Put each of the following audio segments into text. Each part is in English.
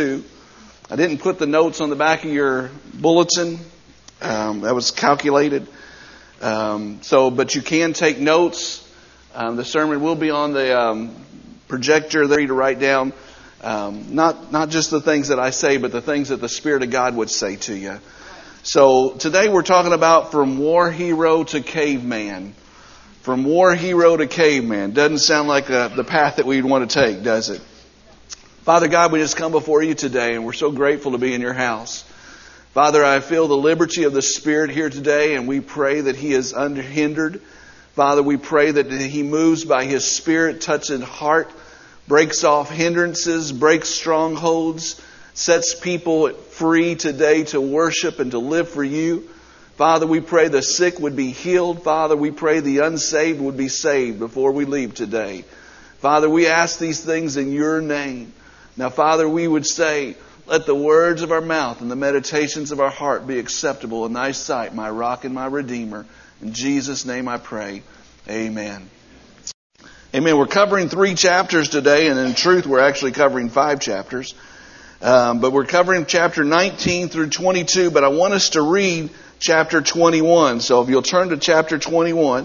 I didn't put the notes on the back of your bulletin. That was calculated. But you can take notes. The sermon will be on the projector there to write down. Not just the things that I say, but the things that the Spirit of God would say to you. So today we're talking about from war hero to caveman. From war hero to caveman. Doesn't sound like the path that we'd want to take, does it? Father God, we just come before you today, and we're so grateful to be in your house. Father, I feel the liberty of the Spirit here today, and we pray that He is unhindered. Father, we pray that He moves by His Spirit, touching heart, breaks off hindrances, breaks strongholds, sets people free today to worship and to live for you. Father, we pray the sick would be healed. Father, we pray the unsaved would be saved before we leave today. Father, we ask these things in your name. Now, Father, we would say, let the words of our mouth and the meditations of our heart be acceptable in thy sight, my rock and my redeemer. In Jesus' name I pray. Amen. Amen. We're covering 3 chapters today, and in truth, we're actually covering 5 chapters. But we're covering chapter 19 through 22, but I want us to read chapter 21. So if you'll turn to chapter 21,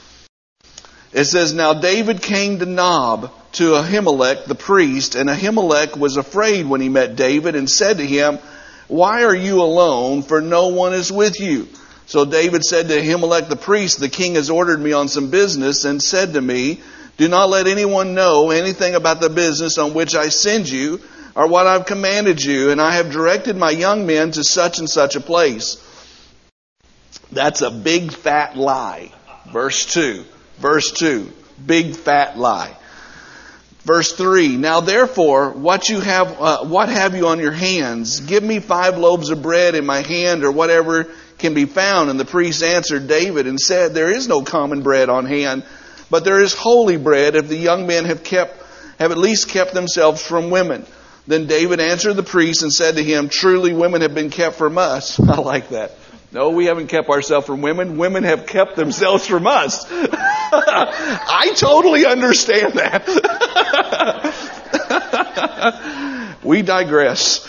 it says, Now David came to Nob to Ahimelech the priest, and Ahimelech was afraid when he met David and said to him, Why are you alone, for no one is with you? So David said to Ahimelech the priest, The king has ordered me on some business and said to me, Do not let anyone know anything about the business on which I send you or what I've commanded you, and I have directed my young men to such and such a place. That's a big fat lie. Verse 2. Big fat lie. Verse 3, Now therefore, what have you on your hands? Give me 5 loaves of bread in my hand, or whatever can be found. And the priest answered David and said, There is no common bread on hand, but there is holy bread, if the young men have at least kept themselves from women. Then David answered the priest and said to him, Truly women have been kept from us. I like that. No, we haven't kept ourselves from women. Women have kept themselves from us. I totally understand that. We digress.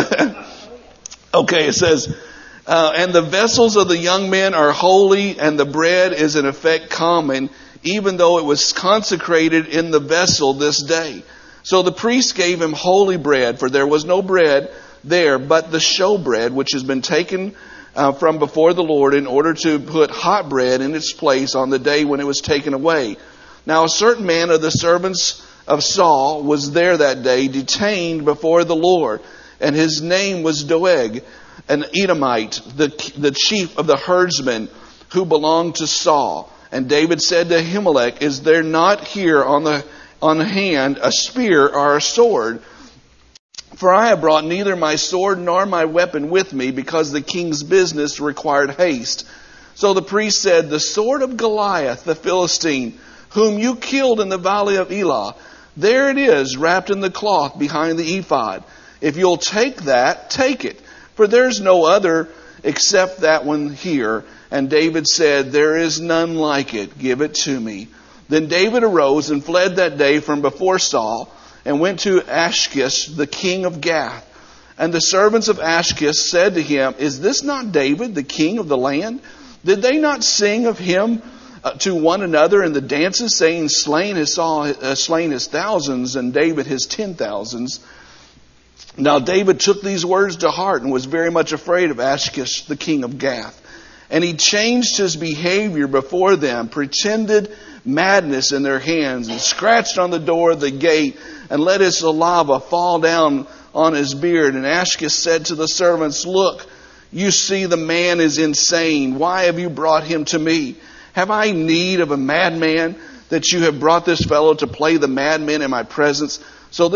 Okay, it says, And the vessels of the young men are holy, and the bread is in effect common, even though it was consecrated in the vessel this day. So the priest gave him holy bread, for there was no bread there but the showbread, which has been taken from before the Lord, in order to put hot bread in its place on the day when it was taken away. Now a certain man of the servants of Saul was there that day, detained before the Lord, and his name was Doeg, an Edomite, the chief of the herdsmen, who belonged to Saul. And David said to Ahimelech, Is there not here on hand a spear or a sword? For I have brought neither my sword nor my weapon with me, because the king's business required haste. So the priest said, The sword of Goliath, the Philistine, whom you killed in the valley of Elah, there it is, wrapped in the cloth behind the ephod. If you'll take that, take it, for there's no other except that one here. And David said, There is none like it. Give it to me. Then David arose and fled that day from before Saul, and went to Achish, the king of Gath. And the servants of Achish said to him, Is this not David, the king of the land? Did they not sing of him to one another in the dances, saying, Slain his thousands, and David his 10,000s? Now David took these words to heart, and was very much afraid of Achish, the king of Gath. And he changed his behavior before them, pretended madness in their hands, and scratched on the door of the gate, and let his saliva fall down on his beard. And Achish said to the servants, Look, you see the man is insane. Why have you brought him to me? Have I need of a madman, that you have brought this fellow to play the madman in my presence? So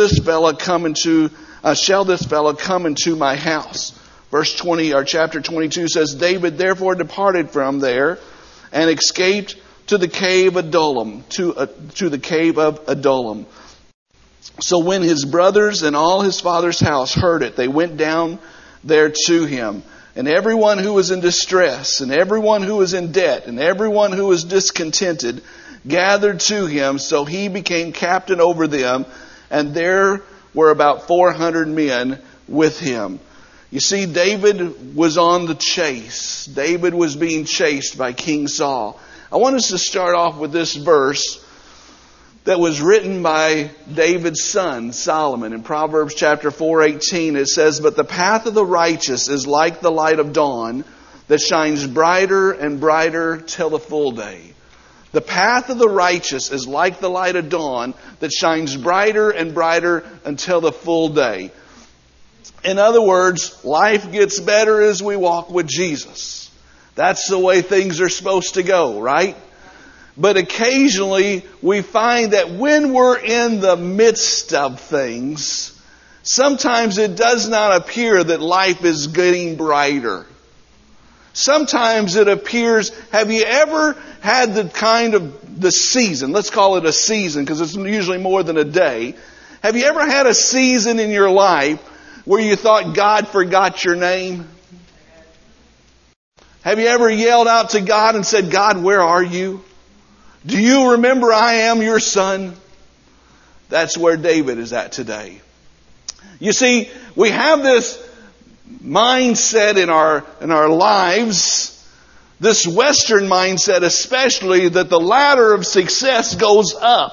shall this fellow come into my house? Verse 20, or chapter 22 says, David therefore departed from there and escaped to the cave Adullam, to the cave of Adullam. So when his brothers and all his father's house heard it, they went down there to him. And everyone who was in distress, and everyone who was in debt, and everyone who was discontented, gathered to him. So he became captain over them. And there were about 400 men with him. You see, David was on the chase. David was being chased by King Saul. I want us to start off with this verse that was written by David's son, Solomon. In Proverbs chapter 4:18, it says, "But the path of the righteous is like the light of dawn that shines brighter and brighter till the full day." The path of the righteous is like the light of dawn that shines brighter and brighter until the full day. In other words, life gets better as we walk with Jesus. That's the way things are supposed to go, right? But occasionally we find that when we're in the midst of things, sometimes it does not appear that life is getting brighter. Sometimes it appears, have you ever had the season, let's call it a season because it's usually more than a day. Have you ever had a season in your life where you thought God forgot your name? Have you ever yelled out to God and said, "God, where are you? Do you remember I am your son?" That's where David is at today. You see, we have this mindset in our lives, this Western mindset especially, that the ladder of success goes up.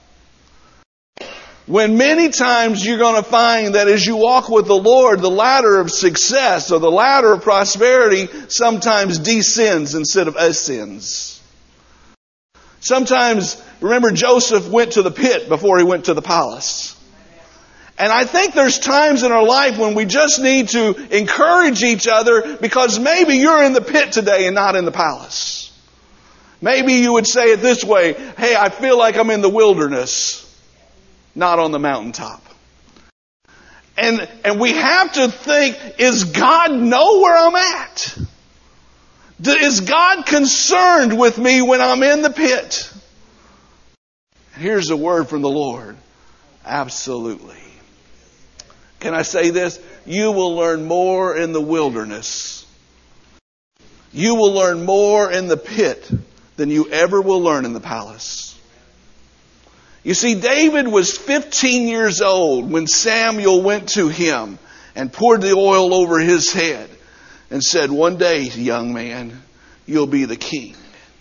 When many times you're going to find that as you walk with the Lord, the ladder of success or the ladder of prosperity sometimes descends instead of ascends. Sometimes, remember, Joseph went to the pit before he went to the palace. And I think there's times in our life when we just need to encourage each other because maybe you're in the pit today and not in the palace. Maybe you would say it this way, "Hey, I feel like I'm in the wilderness, not on the mountaintop." And we have to think, is God know where I'm at? Is God concerned with me when I'm in the pit? Here's a word from the Lord. Absolutely. Can I say this? You will learn more in the wilderness. You will learn more in the pit than you ever will learn in the palace. You see, David was 15 years old when Samuel went to him and poured the oil over his head and said, "One day, young man, you'll be the king."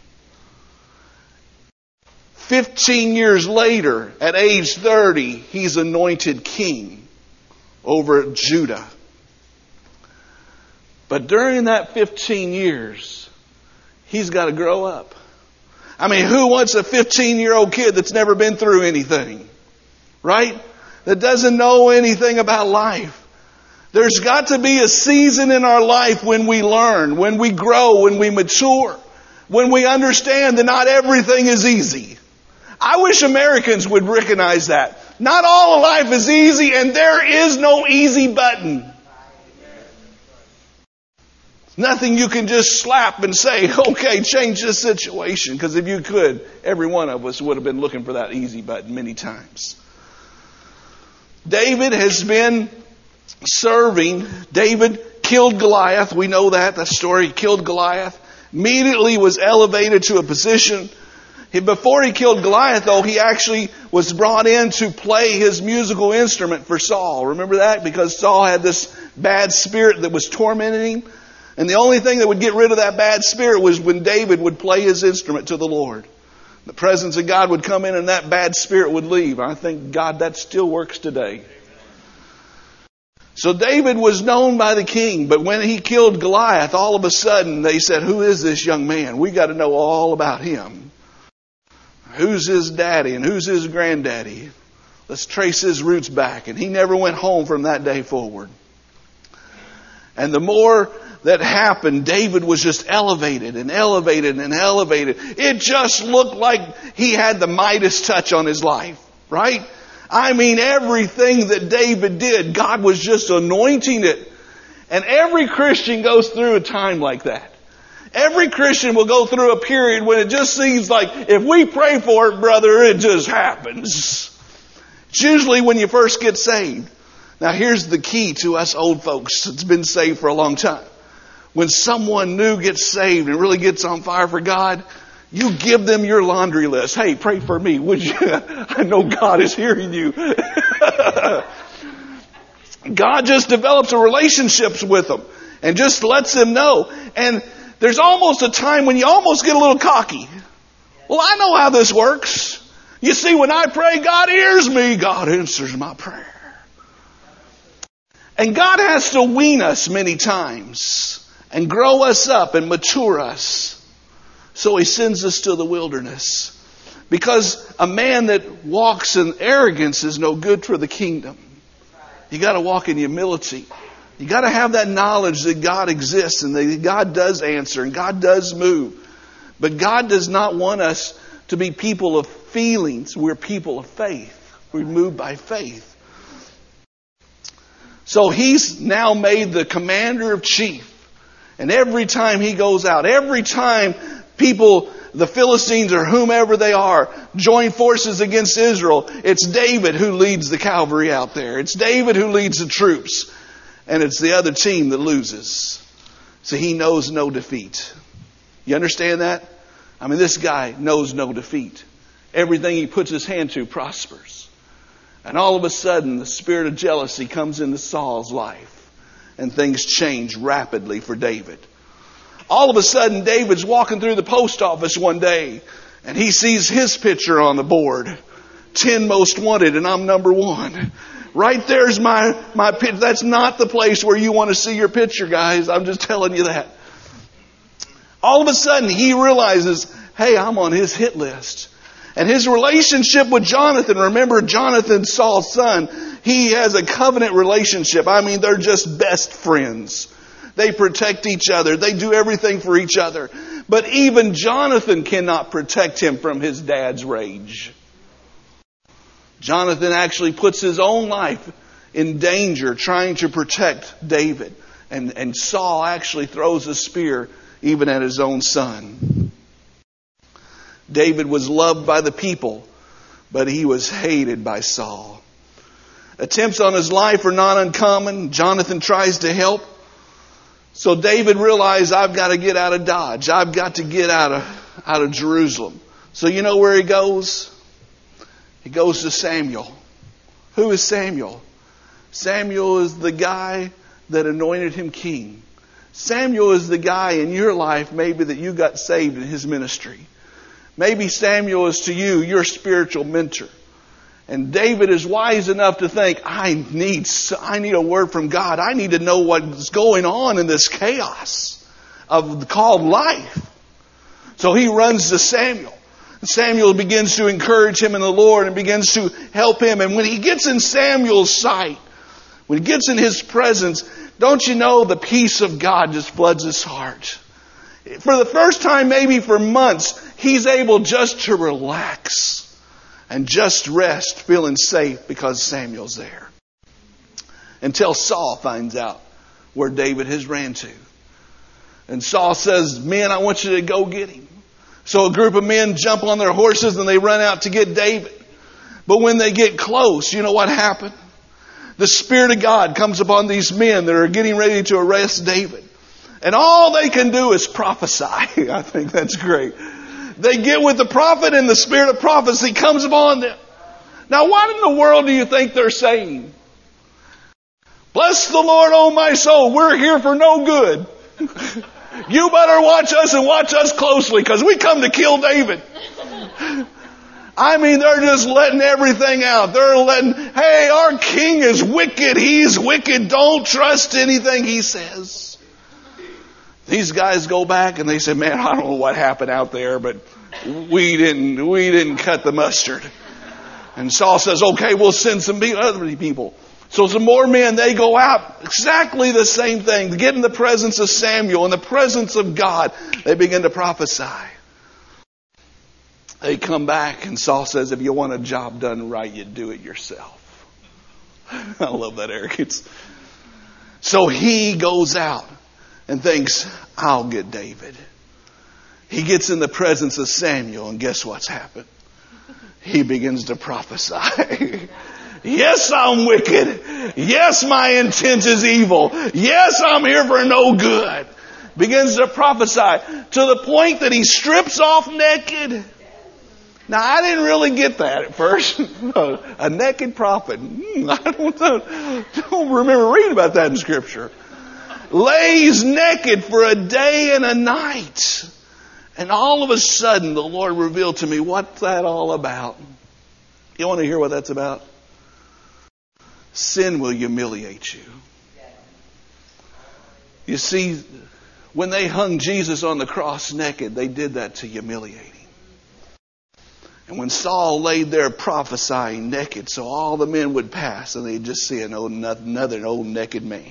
15 years later, at age 30, he's anointed king over Judah. But during that 15 years, he's got to grow up. I mean, who wants a 15-year-old kid that's never been through anything? Right? That doesn't know anything about life. There's got to be a season in our life when we learn, when we grow, when we mature, when we understand that not everything is easy. I wish Americans would recognize that. Not all of life is easy, and there is no easy button. Nothing you can just slap and say, "Okay, change this situation." Because if you could, every one of us would have been looking for that easy button many times. David has been serving. David killed Goliath. We know that story. He killed Goliath. Immediately was elevated to a position. Before he killed Goliath, though, he actually was brought in to play his musical instrument for Saul. Remember that? Because Saul had this bad spirit that was tormenting him. And the only thing that would get rid of that bad spirit was when David would play his instrument to the Lord. The presence of God would come in and that bad spirit would leave. I think, God, that still works today. So David was known by the king, but when he killed Goliath, all of a sudden they said, "Who is this young man? We got to know all about him. Who's his daddy and who's his granddaddy? Let's trace his roots back." And he never went home from that day forward. And the more that happened, David was just elevated and elevated and elevated. It just looked like he had the Midas touch on his life, right? I mean, everything that David did, God was just anointing it. And every Christian goes through a time like that. Every Christian will go through a period when it just seems like if we pray for it, brother, it just happens. It's usually when you first get saved. Now here's the key to us old folks that's been saved for a long time. When someone new gets saved and really gets on fire for God, you give them your laundry list. "Hey, pray for me, would you? I know God is hearing you." God just develops a relationship with them and just lets them know. And there's almost a time when you almost get a little cocky. Well, I know how this works. You see, when I pray, God hears me. God answers my prayer. And God has to wean us many times and grow us up and mature us. So He sends us to the wilderness. Because a man that walks in arrogance is no good for the kingdom. You got to walk in humility. You got to have that knowledge that God exists and that God does answer and God does move. But God does not want us to be people of feelings. We're people of faith. We're moved by faith. So He's now made the commander of chief. And every time He goes out, every time people, the Philistines or whomever they are, join forces against Israel, it's David who leads the cavalry out there. It's David who leads the troops. And it's the other team that loses. So he knows no defeat. You understand that? I mean, this guy knows no defeat. Everything he puts his hand to prospers. And all of a sudden, the spirit of jealousy comes into Saul's life. And things change rapidly for David. All of a sudden, David's walking through the post office one day. And he sees his picture on the board. 10 most wanted, and I'm number 1. Right there's my picture. That's not the place where you want to see your picture, guys. I'm just telling you that. All of a sudden, he realizes, hey, I'm on his hit list. And his relationship with Jonathan, remember Jonathan, Saul's son, he has a covenant relationship. I mean, they're just best friends. They protect each other. They do everything for each other. But even Jonathan cannot protect him from his dad's rage. Jonathan actually puts his own life in danger trying to protect David. And Saul actually throws a spear even at his own son. David was loved by the people, but he was hated by Saul. Attempts on his life are not uncommon. Jonathan tries to help. So David realized, I've got to get out of Dodge. I've got to get out of Jerusalem. So you know where he goes? He goes to Samuel. Who is Samuel? Samuel is the guy that anointed him king. Samuel is the guy in your life maybe that you got saved in his ministry. Maybe Samuel is to you your spiritual mentor. And David is wise enough to think, I need a word from God. I need to know what's going on in this chaos of called life. So he runs to Samuel. Samuel begins to encourage him in the Lord and begins to help him. And when he gets in Samuel's sight, when he gets in his presence, don't you know the peace of God just floods his heart. For the first time, maybe for months, he's able just to relax and just rest, feeling safe because Samuel's there. Until Saul finds out where David has ran to. And Saul says, men, I want you to go get him. So a group of men jump on their horses and they run out to get David. But when they get close, you know what happened? The Spirit of God comes upon these men that are getting ready to arrest David. And all they can do is prophesy. I think that's great. They get with the prophet and the spirit of prophecy comes upon them. Now what in the world do you think they're saying? Bless the Lord, oh my soul. We're here for no good. You better watch us and watch us closely because we come to kill David. I mean, they're just letting everything out. They're letting, hey, our king is wicked. He's wicked. Don't trust anything he says. These guys go back and they say, man, I don't know what happened out there, but we didn't cut the mustard. And Saul says, okay, we'll send some other people. So some more men, they go out, exactly the same thing, to get in the presence of Samuel, in the presence of God. They begin to prophesy. They come back and Saul says, if you want a job done right, you do it yourself. I love that arrogance. So he goes out and thinks, I'll get David. He gets in the presence of Samuel and guess what's happened? He begins to prophesy. Yes, I'm wicked. Yes, my intent is evil. Yes, I'm here for no good. Begins to prophesy to the point that he strips off naked. Now, I didn't really get that at first. A naked prophet. I don't remember reading about that in Scripture. Lays naked for a day and a night. And all of a sudden, the Lord revealed to me, what's that all about? You want to hear what that's about? Sin will humiliate you. You see, when they hung Jesus on the cross naked, they did that to humiliate him. And when Saul laid there prophesying naked, so all the men would pass and they'd just see another old naked man.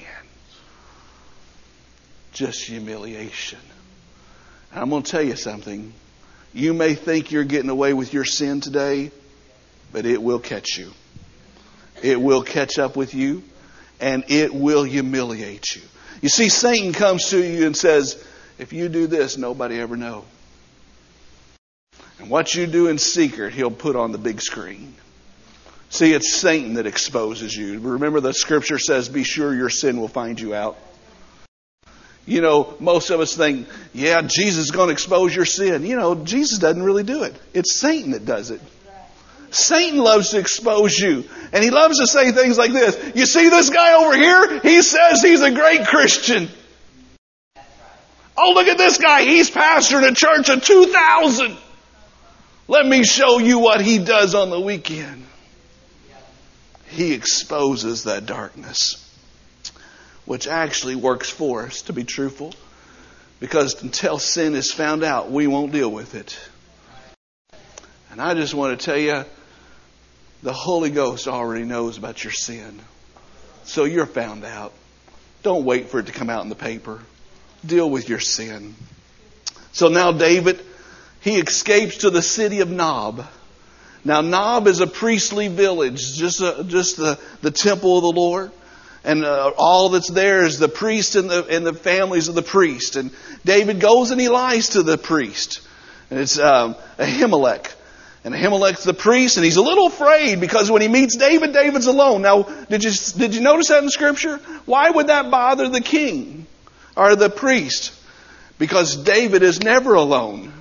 Just humiliation. And I'm going to tell you something. You may think you're getting away with your sin today, but it will catch you. It will catch up with you, and it will humiliate you. You see, Satan comes to you and says, if you do this, nobody ever know. And what you do in secret, he'll put on the big screen. See, it's Satan that exposes you. Remember the scripture says, be sure your sin will find you out. You know, most of us think, yeah, Jesus is going to expose your sin. You know, Jesus doesn't really do it. It's Satan that does it. Satan loves to expose you. And he loves to say things like this. You see this guy over here? He says he's a great Christian. Oh, look at this guy. He's pastoring a church of 2,000. Let me show you what he does on the weekend. He exposes that darkness, which actually works for us, to be truthful. Because until sin is found out, we won't deal with it. And I just want to tell you, the Holy Ghost already knows about your sin. So you're found out. Don't wait for it to come out in the paper. Deal with your sin. So now David, he escapes to the city of Nob. Now Nob is a priestly village, just the temple of the Lord. And all that's there is the priest and the families of the priest. And David goes and he lies to the priest. And it's Ahimelech. And Ahimelech's the priest, and he's a little afraid because when he meets David, David's alone. Now, did you notice that in Scripture? Why would that bother the king or the priest? Because David is never alone.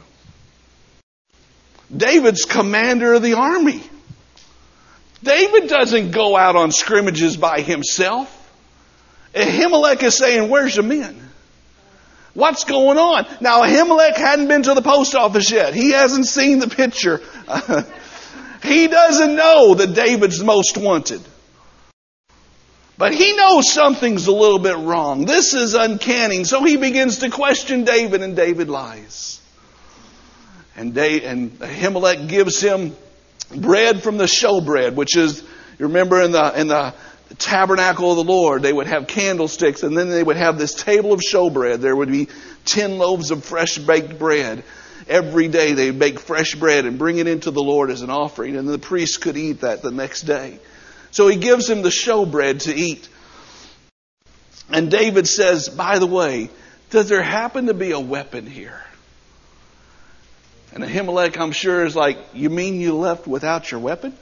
David's commander of the army. David doesn't go out on scrimmages by himself. Ahimelech is saying, where's the men? What's going on? Now, Ahimelech hadn't been to the post office yet. He hasn't seen the picture. He doesn't know that David's most wanted. But he knows something's a little bit wrong. This is uncanny. So he begins to question David, and David lies. And Ahimelech gives him bread from the showbread, which is, you remember in the tabernacle of the Lord, they would have candlesticks, and then they would have this table of showbread. There would be 10 loaves of fresh baked bread. Every day they bake fresh bread and bring it into the Lord as an offering, and the priest could eat that the next day. So he gives him the showbread to eat. And David says, by the way, does there happen to be a weapon here? And Ahimelech, I'm sure, is like, you mean you left without your weapon?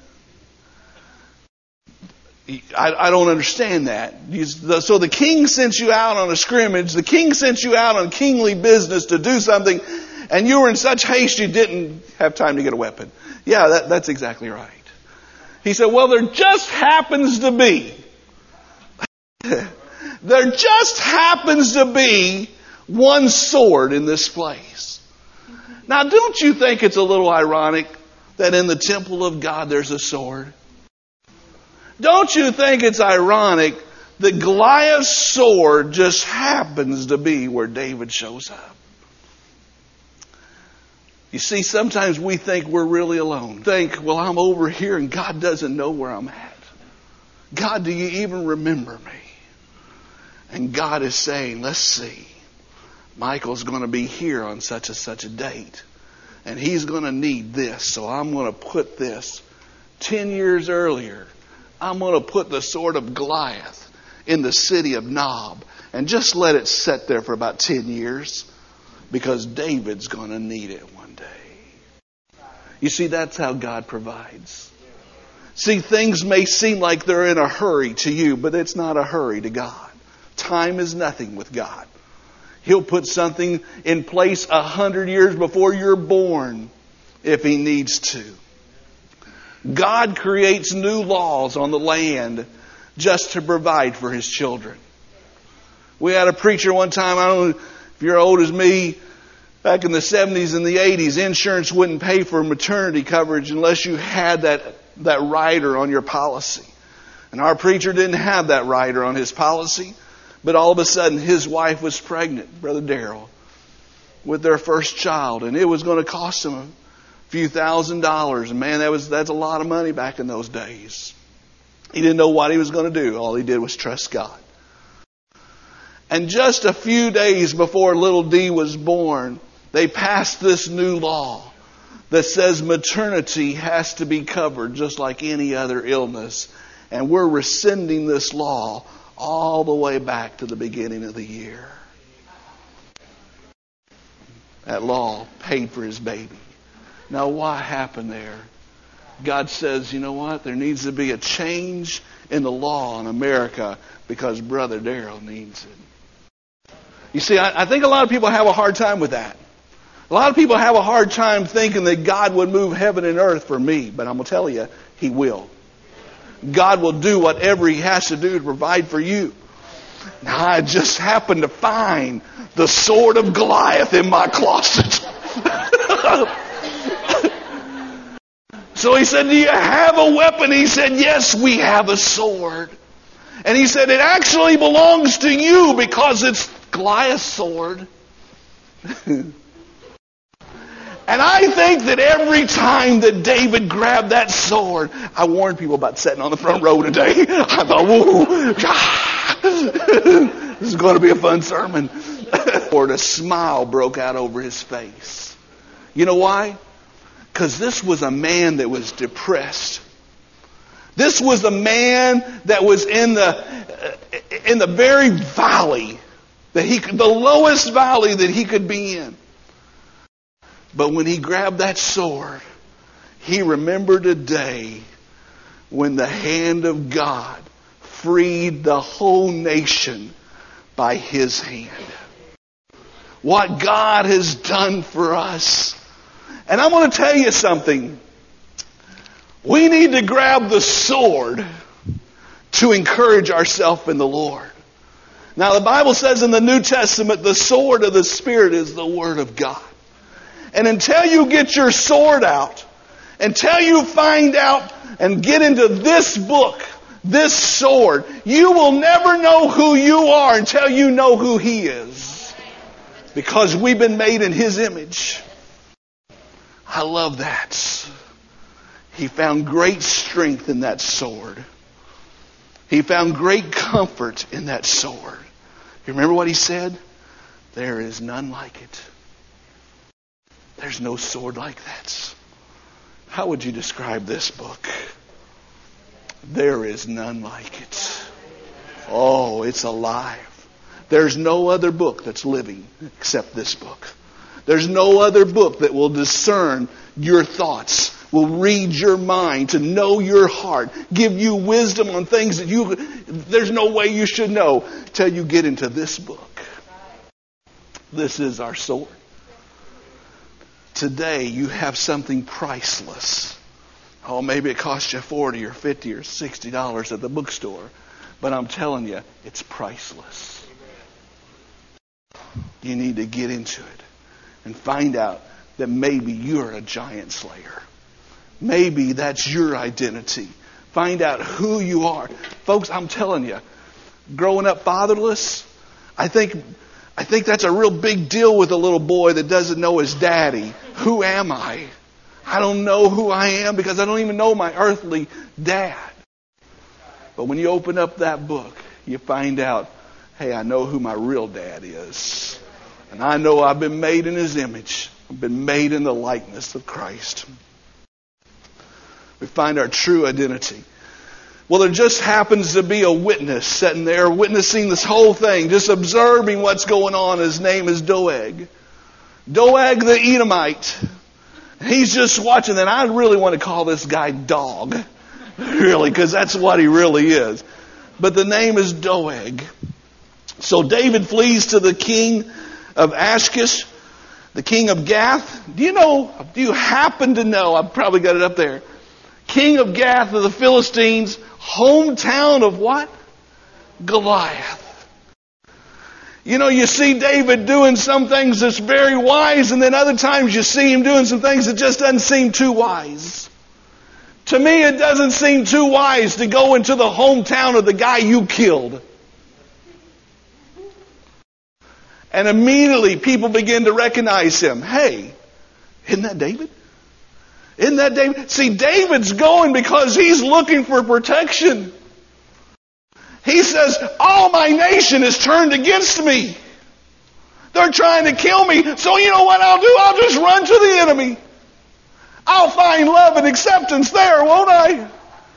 I don't understand that. So the king sent you out on a scrimmage. The king sent you out on kingly business to do something. And you were in such haste you didn't have time to get a weapon. Yeah, that's exactly right. He said, well, there just happens to be one sword in this place. Now, don't you think it's a little ironic that in the temple of God there's a sword? Don't you think it's ironic that Goliath's sword just happens to be where David shows up? You see, sometimes we think we're really alone. Think, well, I'm over here and God doesn't know where I'm at. God, do you even remember me? And God is saying, let's see. Michael's going to be here on such and such a date. And he's going to need this. So I'm going to put this 10 years earlier. I'm going to put the sword of Goliath in the city of Nob and just let it sit there for about 10 years because David's going to need it one day. You see, that's how God provides. See, things may seem like they're in a hurry to you, but it's not a hurry to God. Time is nothing with God. He'll put something in place 100 years before you're born. if He needs to. God creates new laws on the land just to provide for His children. We had a preacher one time, I don't know if you're old as me, back in the 70s and the 80s, insurance wouldn't pay for maternity coverage unless you had that rider on your policy. And our preacher didn't have that rider on his policy, but all of a sudden his wife was pregnant, Brother Darrell, with their first child, and it was going to cost him a few $1,000s. And man, that's a lot of money back in those days. He didn't know what he was going to do. All he did was trust God. And just a few days before little D was born, they passed this new law that says maternity has to be covered just like any other illness. And we're rescinding this law all the way back to the beginning of the year. That law paid for his baby. Now, what happened there? God says, you know what? There needs to be a change in the law in America because Brother Darrell needs it. You see, I think a lot of people have a hard time with that. A lot of people have a hard time thinking that God would move heaven and earth for me. But I'm going to tell you, He will. God will do whatever He has to do to provide for you. Now, I just happened to find the sword of Goliath in my closet. So he said, do you have a weapon? He said, yes, we have a sword. And he said, it actually belongs to you because it's Goliath's sword. And I think that every time that David grabbed that sword, I warned people about sitting on the front row today. I thought, whoa, this is going to be a fun sermon. Or a smile broke out over his face. You know why? Because this was a man that was depressed. This was a man that was in the very valley the lowest valley that he could be in. But when he grabbed that sword, he remembered a day when the hand of God freed the whole nation by His hand. What God has done for us. And I'm going to tell you something. We need to grab the sword to encourage ourselves in the Lord. Now the Bible says in the New Testament, the sword of the Spirit is the Word of God. And until you get your sword out, until you find out and get into this book, this sword, you will never know who you are until you know who He is. Because we've been made in His image. I love that. He found great strength in that sword. He found great comfort in that sword. You remember what he said? There is none like it. There's no sword like that. How would you describe this book? There is none like it. Oh, it's alive. There's no other book that's living except this book. There's no other book that will discern your thoughts, will read your mind, to know your heart, give you wisdom on things that there's no way you should know till you get into this book. This is our sword. Today you have something priceless. Oh, maybe it cost you $40 or $50 or $60 at the bookstore. But I'm telling you, it's priceless. You need to get into it and find out that maybe you're a giant slayer. Maybe that's your identity. Find out who you are. Folks, I'm telling you, growing up fatherless, I think that's a real big deal with a little boy that doesn't know his daddy. Who am I? I don't know who I am because I don't even know my earthly dad. But when you open up that book, you find out, hey, I know who my real dad is. And I know I've been made in His image. I've been made in the likeness of Christ. We find our true identity. Well, there just happens to be a witness sitting there witnessing this whole thing, just observing what's going on. His name is Doeg. Doeg the Edomite. He's just watching, and I really want to call this guy Dog. Really, because that's what he really is. But the name is Doeg. So David flees to the king of Ashkish. The king of Gath. Do you happen to know, I've probably got it up there. King of Gath of the Philistines, hometown of what? Goliath. You see David doing some things that's very wise, and then other times you see him doing some things that just doesn't seem too wise. To me, it doesn't seem too wise to go into the hometown of the guy you killed. And immediately people begin to recognize him. Hey, isn't that David? Isn't that David? See, David's going because he's looking for protection. He says, all my nation is turned against me. They're trying to kill me. So you know what I'll do? I'll just run to the enemy. I'll find love and acceptance there, won't I?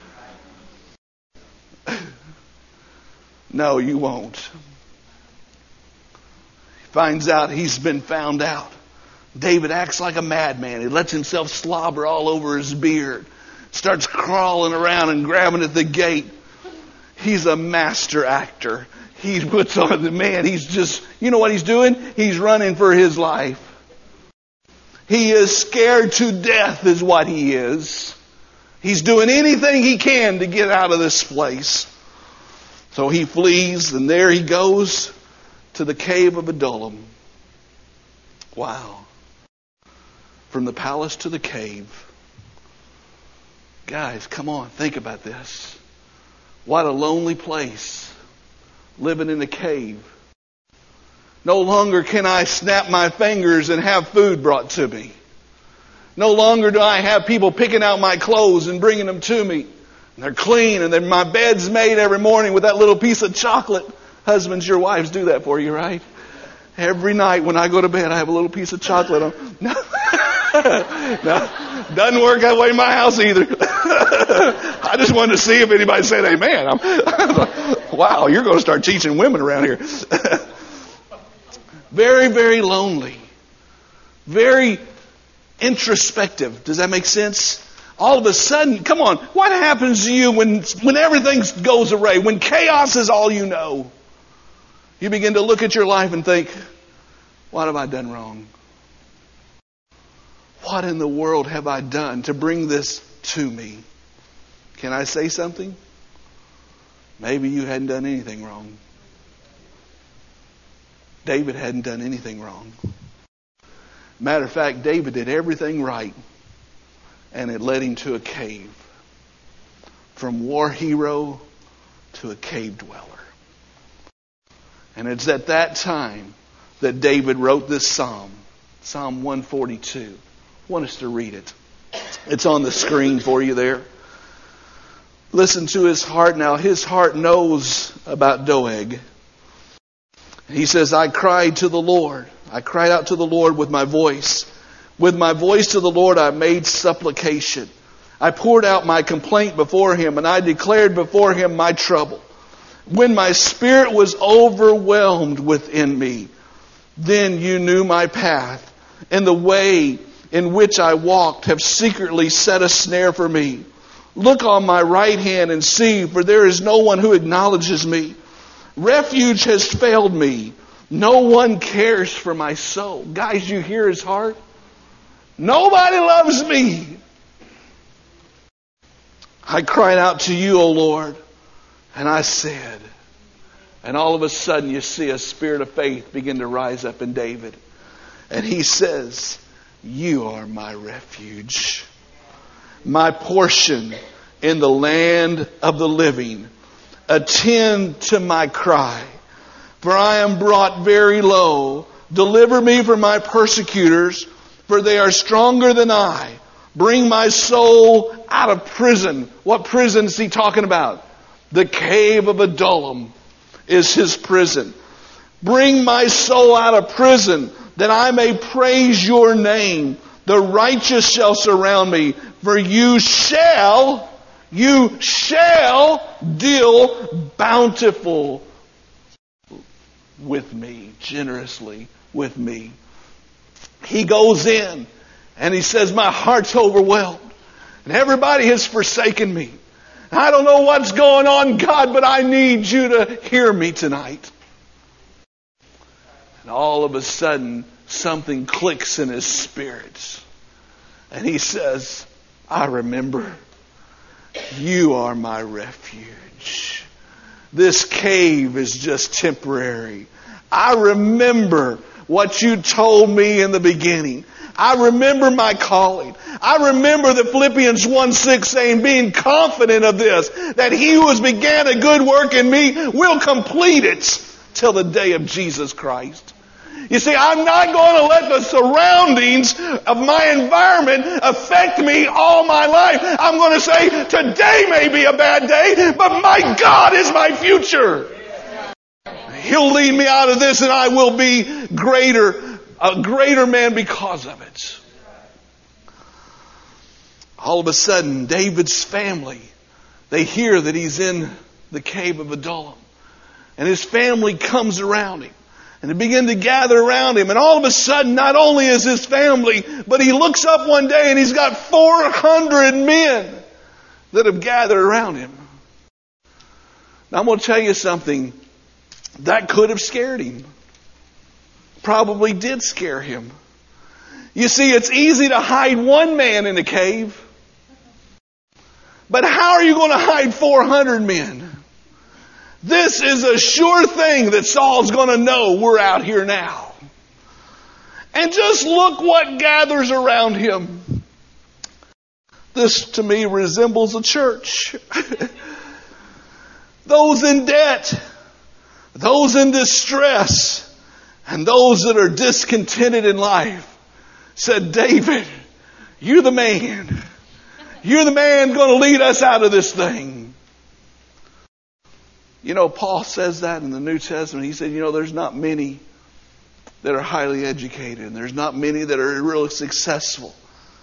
No, you won't. He finds out he's been found out. David acts like a madman. He lets himself slobber all over his beard. Starts crawling around and grabbing at the gate. He's a master actor. He puts on the man. He's just, you know what he's doing? He's running for his life. He is scared to death is what he is. He's doing anything he can to get out of this place. So he flees, and there he goes to the cave of Adullam. Wow. From the palace to the cave. Guys, come on, think about this. What a lonely place. Living in a cave. No longer can I snap my fingers and have food brought to me. No longer do I have people picking out my clothes and bringing them to me. And they're clean, and then my bed's made every morning with that little piece of chocolate. Husbands, your wives do that for you, right? Every night when I go to bed, I have a little piece of chocolate on. No, doesn't work that way in my house either. I just wanted to see if anybody said amen. Wow, you're going to start teaching women around here. Very, very lonely. Very introspective. Does that make sense? All of a sudden, come on, what happens to you when everything goes awry, when chaos is all you know? You begin to look at your life and think, what have I done wrong? What in the world have I done to bring this to me? Can I say something? Maybe you hadn't done anything wrong. David hadn't done anything wrong. Matter of fact, David did everything right. And it led him to a cave. From war hero to a cave dweller. And it's at that time that David wrote this psalm. Psalm 142. I want us to read it. It's on the screen for you there. Listen to his heart now. His heart knows about Doeg. He says, I cried to the Lord. I cried out to the Lord with my voice. With my voice to the Lord I made supplication. I poured out my complaint before Him, and I declared before Him my trouble. When my spirit was overwhelmed within me, then you knew my path, and the way in which I walked have secretly set a snare for me. Look on my right hand and see, for there is no one who acknowledges me. Refuge has failed me. No one cares for my soul. Guys, you hear his heart? Nobody loves me. I cried out to you, O Lord, and I said, and all of a sudden you see a spirit of faith begin to rise up in David. And he says, you are my refuge, my portion in the land of the living. Attend to my cry, for I am brought very low. Deliver me from my persecutors, for they are stronger than I. Bring my soul out of prison. What prison is he talking about? The cave of Adullam is his prison. Bring my soul out of prison, that I may praise your name. The righteous shall surround me, for you shall deal bountiful with me, generously with me. He goes in and he says, my heart's overwhelmed and everybody has forsaken me. I don't know what's going on, God, but I need you to hear me tonight. And all of a sudden, something clicks in his spirit. And he says, I remember, you are my refuge. This cave is just temporary. I remember what you told me in the beginning. I remember my calling. I remember the Philippians 1:6 saying, being confident of this, that he who has began a good work in me will complete it till the day of Jesus Christ. You see, I'm not going to let the surroundings of my environment affect me all my life. I'm going to say, today may be a bad day, but my God is my future. He'll lead me out of this and I will be a greater man because of it. All of a sudden, David's family, they hear that he's in the cave of Adullam. And his family comes around him. And they begin to gather around him. And all of a sudden, not only is his family, but he looks up one day and he's got 400 men that have gathered around him. Now I'm going to tell you something. That could have scared him. Probably did scare him. You see, it's easy to hide one man in a cave. But how are you going to hide 400 men? This is a sure thing that Saul's going to know we're out here now. And just look what gathers around him. This to me resembles a church. Those in debt, those in distress, and those that are discontented in life said, David, you're the man. You're the man going to lead us out of this thing. You know, Paul says that in the New Testament. He said, there's not many that are highly educated. And there's not many that are really successful.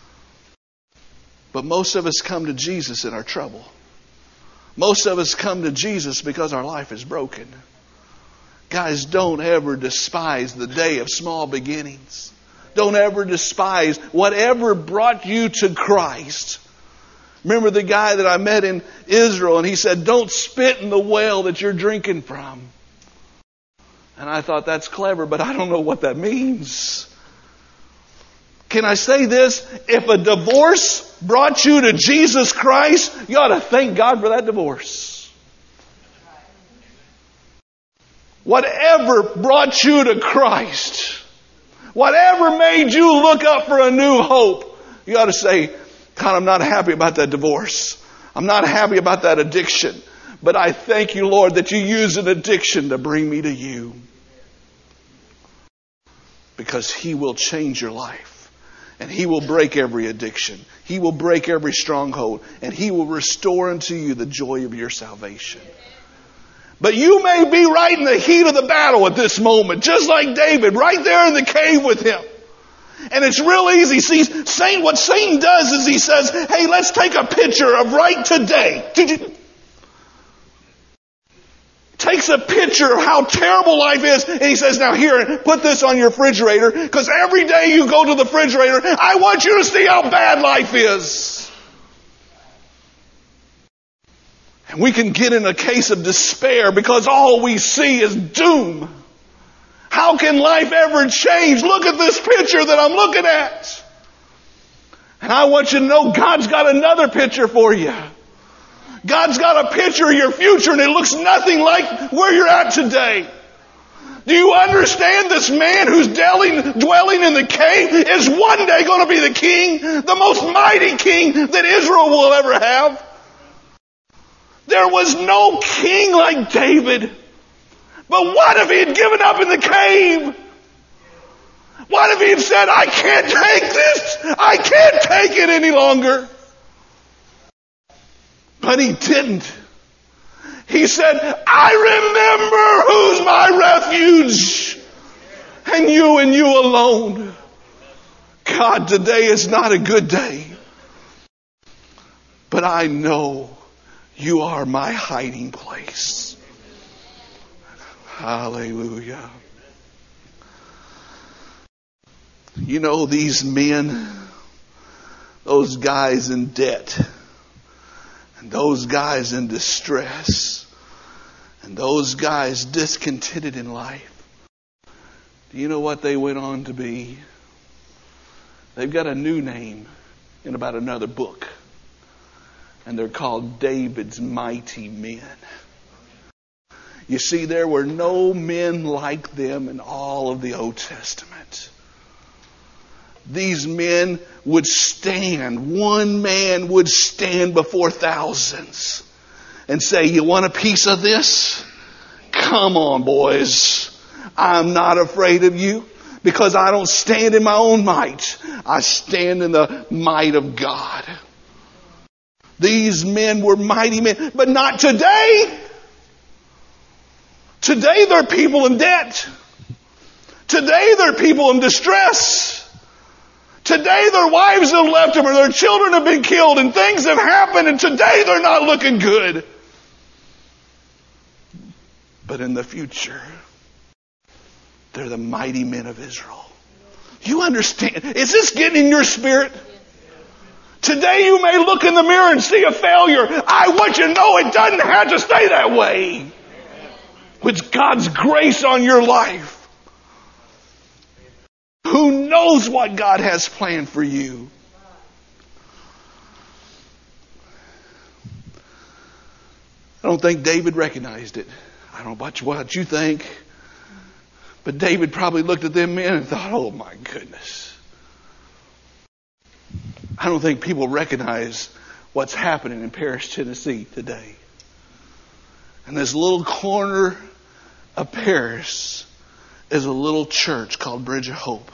But most of us come to Jesus in our trouble. Most of us come to Jesus because our life is broken. Guys, don't ever despise the day of small beginnings. Don't ever despise whatever brought you to Christ. Remember the guy that I met in Israel, and he said, don't spit in the well that you're drinking from. And I thought, that's clever, but I don't know what that means. Can I say this? If a divorce brought you to Jesus Christ, you ought to thank God for that divorce. Whatever brought you to Christ, whatever made you look up for a new hope, you ought to say, God, I'm not happy about that divorce. I'm not happy about that addiction. But I thank you, Lord, that you use an addiction to bring me to you. Because He will change your life. And He will break every addiction. He will break every stronghold. And He will restore unto you the joy of your salvation. But you may be right in the heat of the battle at this moment. Just like David, right there in the cave with him. And it's real easy. See, what Satan does is he says, hey, let's take a picture of right today. Takes a picture of how terrible life is. And he says, now here, put this on your refrigerator. Because every day you go to the refrigerator, I want you to see how bad life is. And we can get in a case of despair because all we see is doom. How can life ever change? Look at this picture that I'm looking at. And I want you to know God's got another picture for you. God's got a picture of your future and it looks nothing like where you're at today. Do you understand this man who's dwelling in the cave is one day going to be the king, the most mighty king that Israel will ever have? There was no king like David. But what if he had given up in the cave? What if he had said, I can't take this. I can't take it any longer. But he didn't. He said, I remember who's my refuge. And you alone. God, today is not a good day. But I know you are my hiding place. Hallelujah. You know, these men, those guys in debt, and those guys in distress, and those guys discontented in life, Do you know what they went on to be? They've got a new name in about another book. And they're called David's Mighty Men. You see, there were no men like them in all of the Old Testament. These men would stand, one man would stand before thousands and say, you want a piece of this? Come on, boys. I'm not afraid of you because I don't stand in my own might. I stand in the might of God. These men were mighty men, but not today. Today there are people in debt. Today there are people in distress. Today their wives have left them or their children have been killed and things have happened and today they're not looking good. But in the future, they're the mighty men of Israel. You understand? Is this getting in your spirit? Today you may look in the mirror and see a failure. I want you to know it doesn't have to stay that way. With God's grace on your life. Who knows what God has planned for you? I don't think David recognized it. I don't know about what you think. But David probably looked at them men and thought, oh my goodness. I don't think people recognize what's happening in Paris, Tennessee today. And this little corner of Paris is a little church called Bridge of Hope.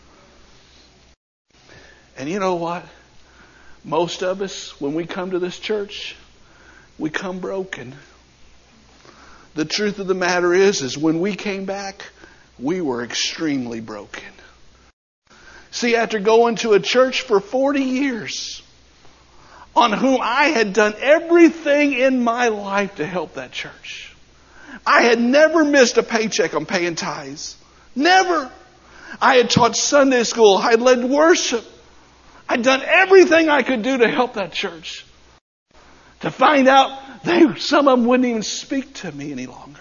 And you know what? Most of us, when we come to this church, we come broken. The truth of the matter is when we came back, we were extremely broken. See, after going to a church for 40 years, on whom I had done everything in my life to help that church. I had never missed a paycheck on paying tithes. Never. I had taught Sunday school. I had led worship. I'd done everything I could do to help that church. To find out some of them wouldn't even speak to me any longer.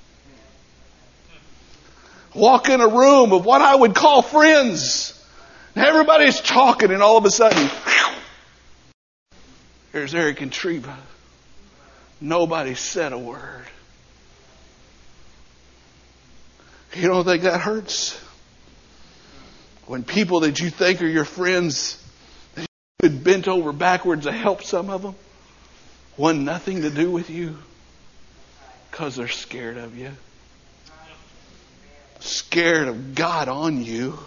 Walk in a room of what I would call friends. And everybody's talking and all of a sudden, here's Eric and Treva. Nobody said a word. You don't think that hurts? When people that you think are your friends, that you had bent over backwards to help some of them, want nothing to do with you because they're scared of you. Scared of God on you.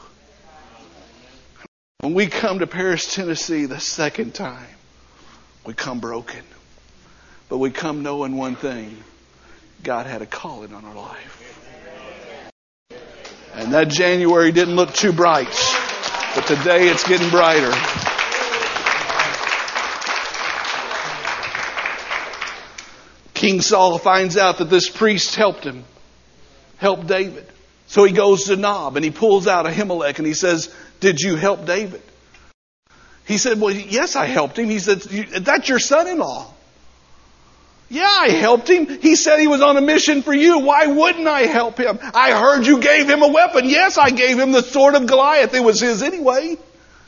When we come to Paris, Tennessee the second time, we come broken. But we come knowing one thing. God had a calling on our life. And that January didn't look too bright. But today it's getting brighter. King Saul finds out that this priest helped David. So he goes to Nob and he pulls out Ahimelech and he says, did you help David? He said, well, yes, I helped him. He said, that's your son-in-law. Yeah, I helped him. He said he was on a mission for you. Why wouldn't I help him? I heard you gave him a weapon. Yes, I gave him the sword of Goliath. It was his anyway.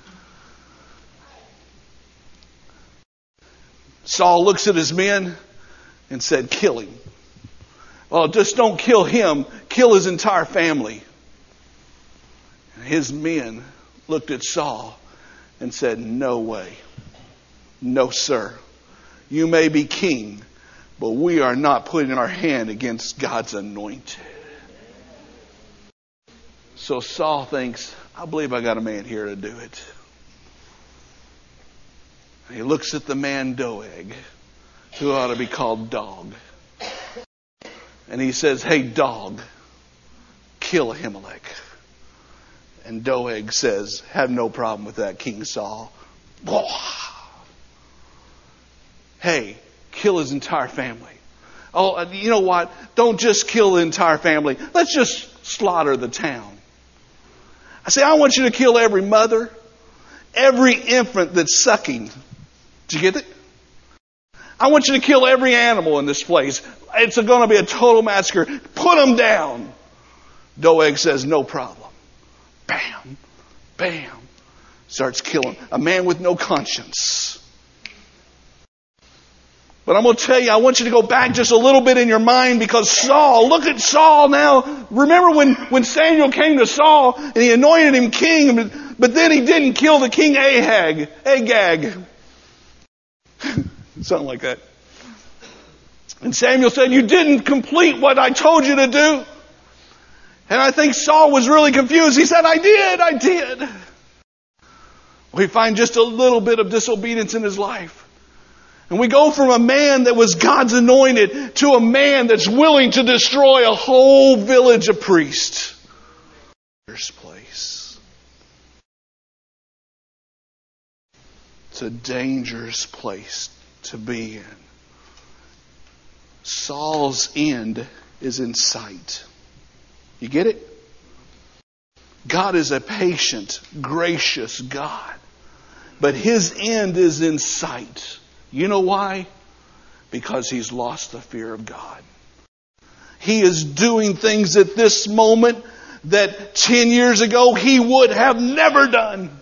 Saul looks at his men and said, kill him. Well, just don't kill him. Kill his entire family. And his men looked at Saul and said, no way. No, sir. You may be king, but we are not putting our hand against God's anointed. So Saul thinks, I believe I got a man here to do it. And he looks at the man Doeg, who ought to be called Dog. And he says, hey, Dog, kill Ahimelech. And Doeg says, have no problem with that, King Saul. Hey, kill his entire family. Oh, you know what? Don't just kill the entire family. Let's just slaughter the town. I say, I want you to kill every mother, every infant that's sucking. Did you get it? I want you to kill every animal in this place. It's going to be a total massacre. Put them down. Doeg says, no problem. Bam, bam. Starts killing. A man with no conscience. But I'm going to tell you, I want you to go back just a little bit in your mind, because Saul, look at Saul now. Remember when Samuel came to Saul and he anointed him king, but then he didn't kill the king Agag. Something like that. And Samuel said, you didn't complete what I told you to do. And I think Saul was really confused. He said, I did. We find just a little bit of disobedience in his life. And we go from a man that was God's anointed to a man that's willing to destroy a whole village of priests. Place. It's a dangerous place to be in. Saul's end is in sight. You get it? God is a patient, gracious God. But his end is in sight. You know why? Because he's lost the fear of God. He is doing things at this moment that 10 years ago he would have never done.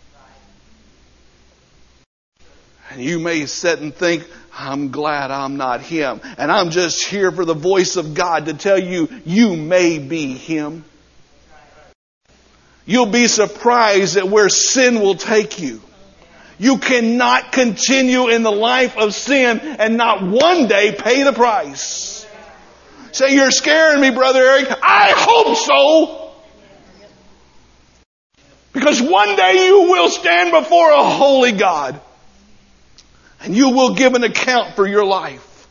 And you may sit and think, I'm glad I'm not him. And I'm just here for the voice of God to tell you, you may be him. You'll be surprised at where sin will take you. You cannot continue in the life of sin and not one day pay the price. Say, you're scaring me, Brother Eric. I hope so. Because one day you will stand before a holy God. And you will give an account for your life.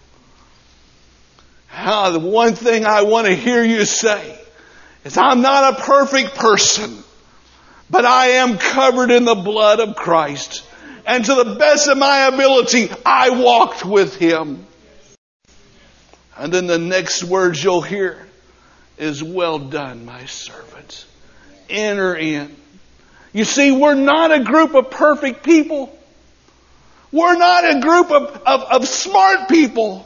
The one thing I want to hear you say is, I'm not a perfect person, but I am covered in the blood of Christ. And to the best of my ability, I walked with him. And then the next words you'll hear is, well done, my servant. Enter in. You see, we're not a group of perfect people. We're not a group of smart people.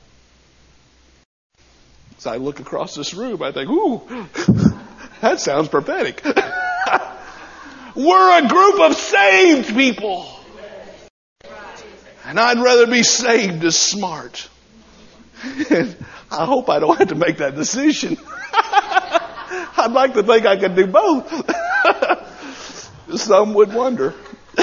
As I look across this room, I think, ooh, that sounds prophetic. We're a group of saved people. And I'd rather be saved as smart. I hope I don't have to make that decision. I'd like to think I could do both. Some would wonder.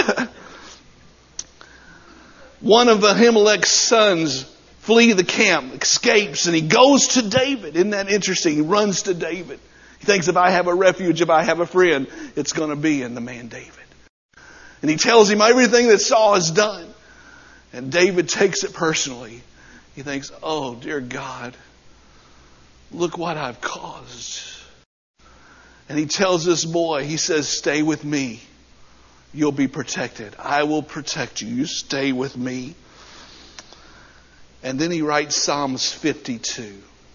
One of Ahimelech's sons flee the camp, escapes, and he goes to David. Isn't that interesting? He runs to David. He thinks, if I have a refuge, if I have a friend, it's going to be in the man David. And he tells him everything that Saul has done. And David takes it personally. He thinks, oh, dear God, look what I've caused. And he tells this boy, he says, stay with me. You'll be protected. I will protect you. You stay with me. And then he writes Psalms 52.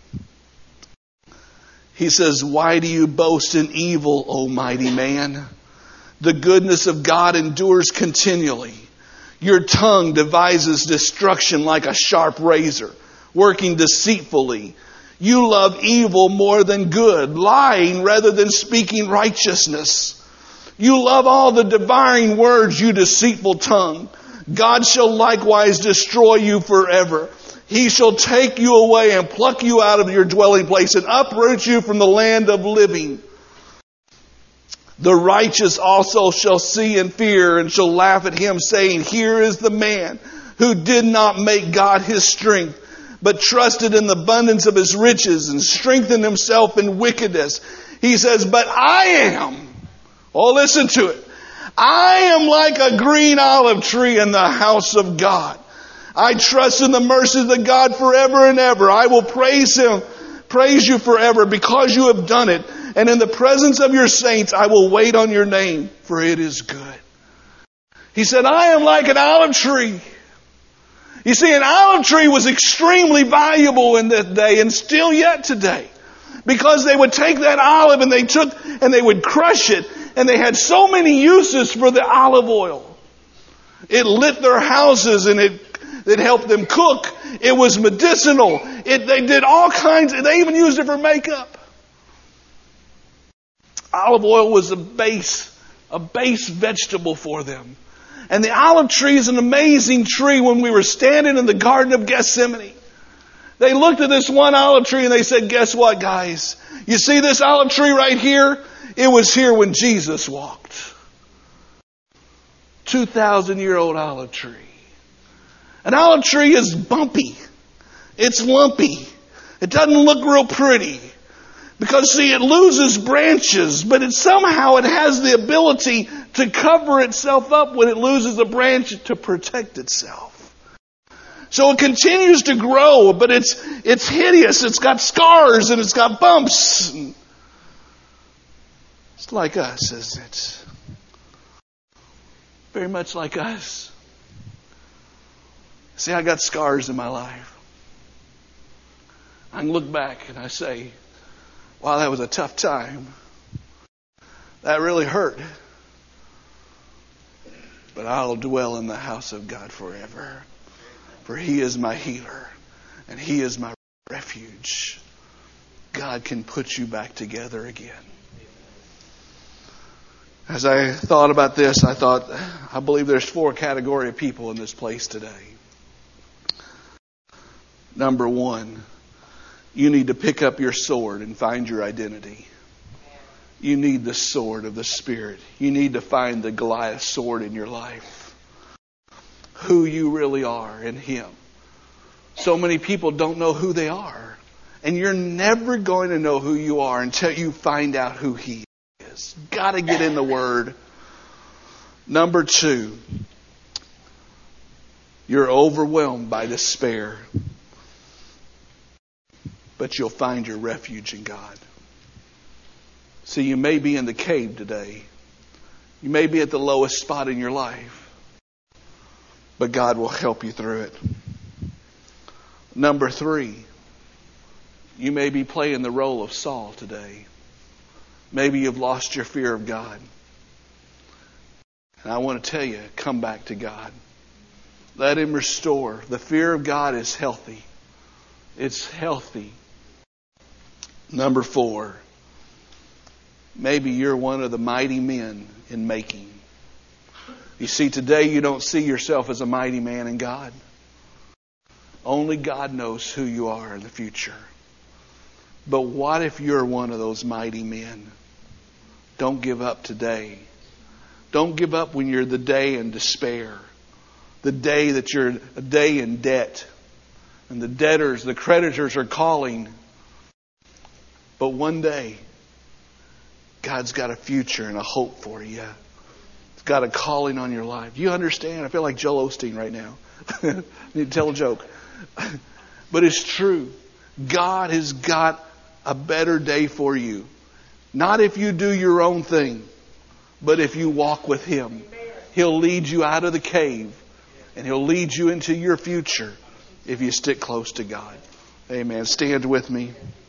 He says, why do you boast in evil, O mighty man? The goodness of God endures continually. Your tongue devises destruction like a sharp razor, working deceitfully. You love evil more than good, lying rather than speaking righteousness. You love all the devouring words, you deceitful tongue. God shall likewise destroy you forever. He shall take you away and pluck you out of your dwelling place and uproot you from the land of living. The righteous also shall see and fear and shall laugh at him, saying, here is the man who did not make God his strength, but trusted in the abundance of his riches and strengthened himself in wickedness. He says, but I am. Oh, listen to it. I am like a green olive tree in the house of God. I trust in the mercies of God forever and ever. I will praise him, praise you forever because you have done it. And in the presence of your saints, I will wait on your name, for it is good. He said, I am like an olive tree. You see, an olive tree was extremely valuable in that day and still yet today. Because they would take that olive and they would crush it. And they had so many uses for the olive oil. It lit their houses and it helped them cook. It was medicinal. They did all kinds. They even used it for makeup. Olive oil was a base vegetable for them. And the olive tree is an amazing tree. When we were standing in the Garden of Gethsemane, they looked at this one olive tree and they said, guess what, guys? You see this olive tree right here? It was here when Jesus walked. 2,000-year-old olive tree. An olive tree is bumpy. It's lumpy. It doesn't look real pretty. Because, see, it loses branches, but it has the ability to cover itself up when it loses a branch to protect itself. So it continues to grow, but it's hideous. It's got scars and it's got bumps. It's like us, isn't it? Very much like us. See, I got scars in my life. I can look back and I say, wow, that was a tough time. That really hurt. But I'll dwell in the house of God forever. For He is my healer and He is my refuge. God can put you back together again. As I thought about this, I believe there's 4 categories of people in this place today. Number 1, you need to pick up your sword and find your identity. You need the sword of the Spirit. You need to find the Goliath sword in your life. Who you really are in Him. So many people don't know who they are. And you're never going to know who you are until you find out who He is. Got to get in the Word. Number 2, you're overwhelmed by despair. But you'll find your refuge in God. See, you may be in the cave today. You may be at the lowest spot in your life. But God will help you through it. Number 3, you may be playing the role of Saul today. Maybe you've lost your fear of God. And I want to tell you, come back to God. Let Him restore. The fear of God is healthy. It's healthy. Number 4, maybe you're one of the mighty men in making. You see, today you don't see yourself as a mighty man in God. Only God knows who you are in the future. But what if you're one of those mighty men? Don't give up today. Don't give up when you're the day in despair. The day that you're a day in debt. And the debtors, the creditors are calling. But one day, God's got a future and a hope for you. He's got a calling on your life. Do you understand? I feel like Joel Osteen right now. I need to tell a joke. But it's true. God has got a better day for you. Not if you do your own thing, but if you walk with Him. He'll lead you out of the cave. And He'll lead you into your future if you stick close to God. Amen. Stand with me.